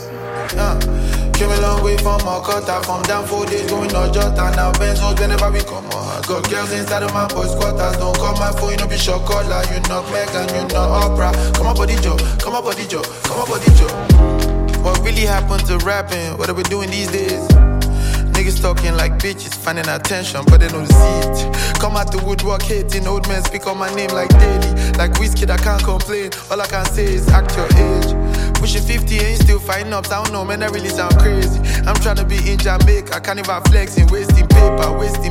Came a long way from Okota, from down 4 days going no Jota. Now Benzos whenever we come on. Got girls inside of my boys' quarters. Don't call my phone, you know be short caller. You not Megan, you not Oprah. Come on, body Joe, come on, body Joe, come on, body Joe. What really happened to rapping? What are we doing these days? Niggas talking like bitches, finding attention, but they don't see it. Come out the woodwork hating, old men speak on my name like daily. Like whiskey, I can't complain. All I can say is act your age. Pushing 50 ain't still fighting ups, I don't know, man, that really sound crazy. I'm trying to be in Jamaica, I can't even flexing, wasting paper, wasting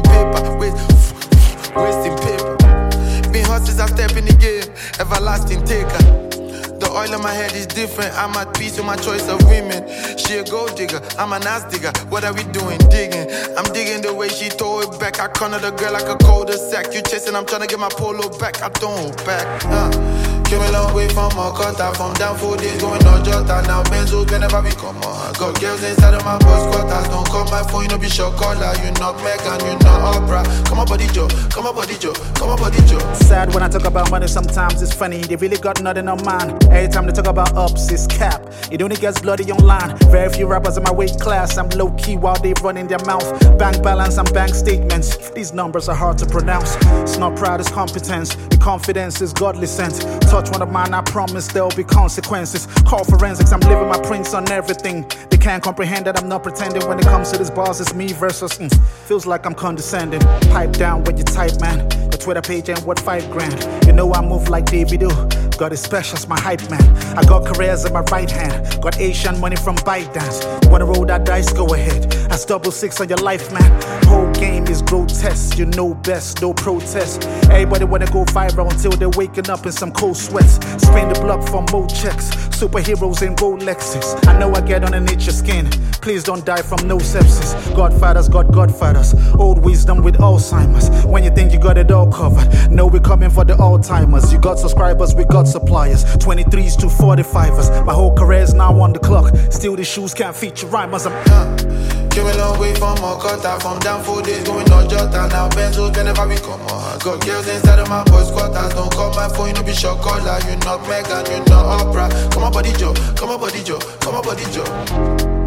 paper. Been hot since I step in the game, everlasting taker. The oil on my head is different, I'm at peace with my choice of women. She a gold digger, I'm an ass digger, what are we doing? Digging, I'm digging the way she throw it back. I corner the girl like a cul-de-sac. You chasing, I'm trying to get my polo back, I don't back. Came a long way from Okota, from down 4 days going no Jota. Now Benzos whenever we come on. Got girls inside of my boys' quarters. Don't call my phone, you know be short caller. You not Megan, you not Oprah. Come on, body Joe, come on, body Joe, come on, body Joe. Sad when I talk about money, sometimes it's funny. They really got nothing on mine. Every time they talk about ups, it's cap. It only gets bloody online. Very few rappers in my weight class. I'm low key while they run in their mouth. Bank balance and bank statements. These numbers are hard to pronounce. It's not pride, it's competence. The confidence is godly sense. Touch one of mine, I promise there'll be consequences. Call forensics, I'm living my prints on everything. They can't comprehend that I'm not pretending. When it comes to this bars, it's me versus feels like I'm condescending. Pipe down when you type, man. Your Twitter page ain't worth $5,000. You know I move like Davido. Got it special's my hype man. I got careers in my right hand. Got Asian money from ByteDance. Wanna roll that dice, go ahead. That's 666 on your life, man. Whole game is grotesque. You know best, no protest. Everybody wanna go viral until they're waking up in some cold sweats. Spin the block for more checks. Superheroes in Rolexes. I know I get underneath your skin. Please don't die from no sepsis. Godfathers got godfathers. Old wisdom with Alzheimer's. When you think you got it all covered, no, we're coming for the all-timers. You got subscribers, we got suppliers. 23s to 45ers. My whole career's now on the clock. Still the shoes can't feature rhymers. Came a long way from Okota, from down 4 days going no Jota. Now Benzos whenever we come on. Got girls inside of my boys' quarters. Don't call my phone, you know be short caller. You not Megan, you not Oprah. Come on, body Joe, come on, body Joe, come on, body Joe.